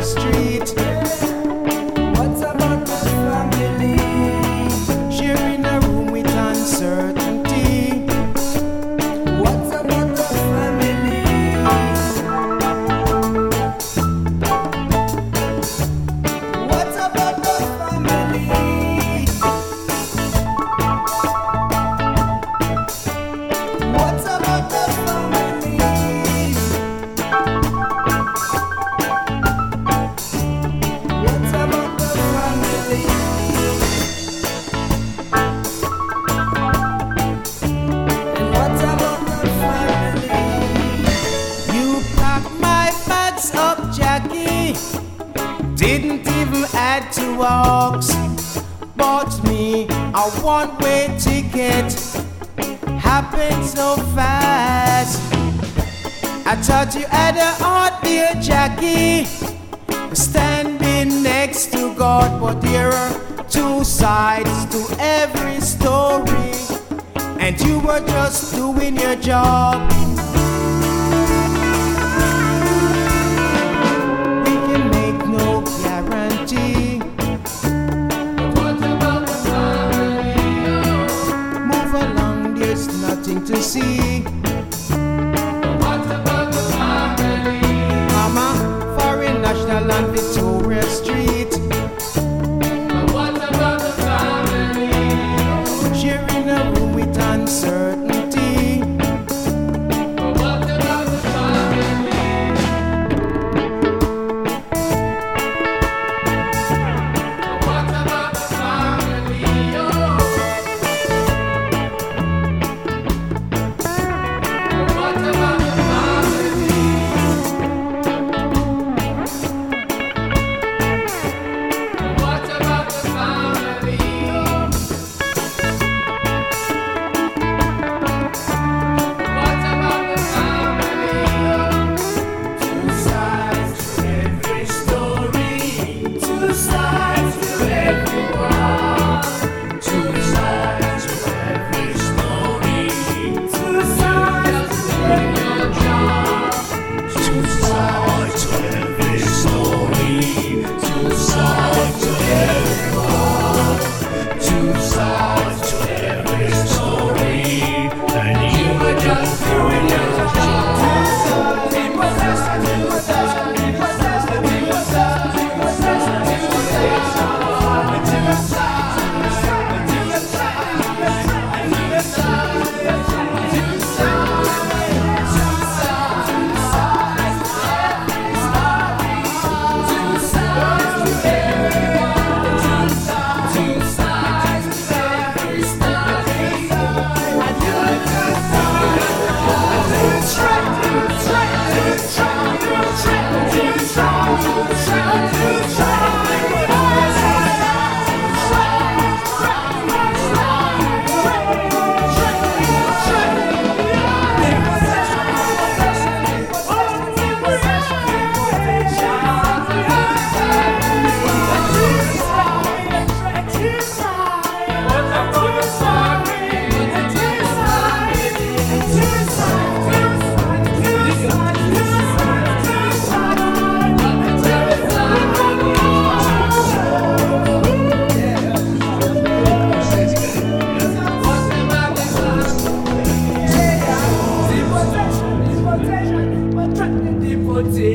street. What's about the family? Sharing a room with uncertainty. What's about the family? What's about the family? What's about the family? What's about the family? And what's about the family? You packed my bags up, Jackie. Didn't even add to walks. Bought me a one-way ticket. Happened so fast. I thought you had a heart, dear Jackie. Standing next to God, but there are two sides to every story, and you were just doing your job. We can make no guarantee. What about the family? Move along, there's nothing to see. What about the family? Mama, Foreign National and Victoria Street. What about the family? Sharing a room with uncertainty. What about the family? What about the family? What about the family? What about the family? What about the family? Two sides to every story. Two sides to every war. Two sides to every story. Two sides to every job. Two sides to every story. Two sides to every war. Two sides to every story. And you were just doing your job. It was us, it was us, it was us, it was us, it was us, it was us. Two sides, two sides, two sides, two sides, two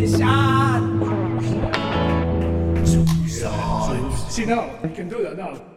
See, now, you can do that now.